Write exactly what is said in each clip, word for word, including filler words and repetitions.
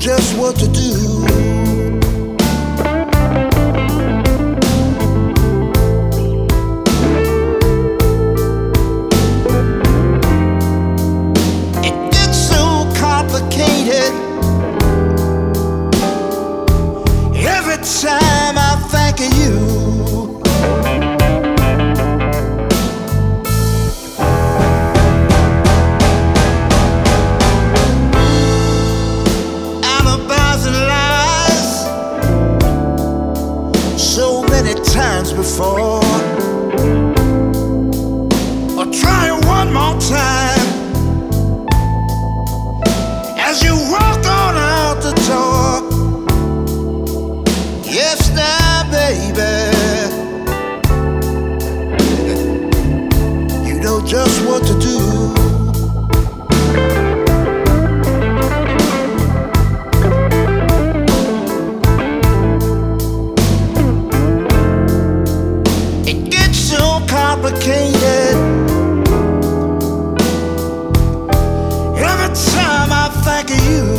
just what to do. It gets so complicated every time I think of you. Times before, or try it one more time as you walk on out the door. Yes, now, baby, you know just what to do. Complicated every time I think of you.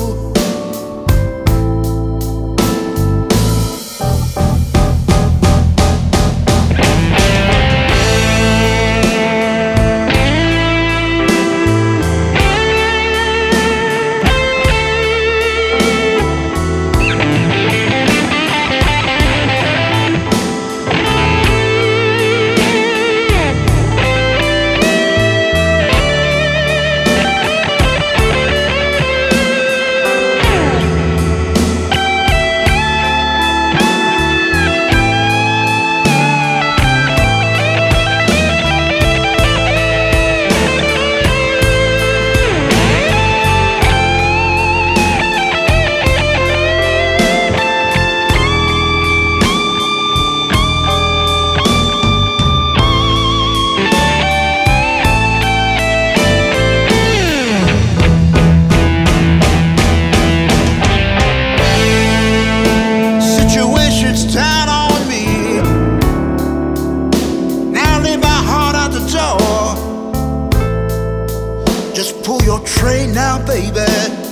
Just pull your tray now, baby,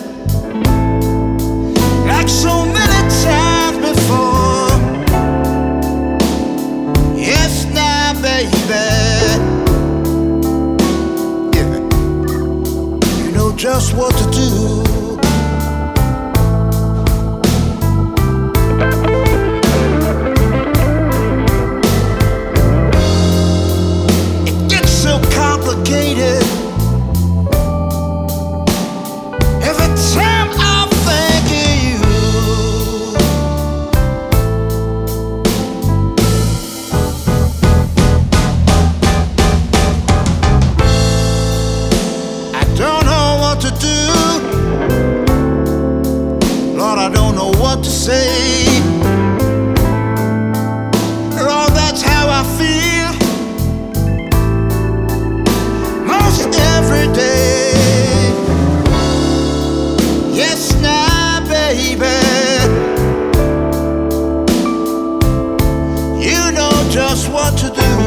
like so many times before. Yes, now, baby, yeah, you know just what to do. It gets so complicated every time I think of you. I don't know what to do, Lord, I don't know what to say. Lord, that's how I feel most every day. Yes, now, baby, you know just what to do.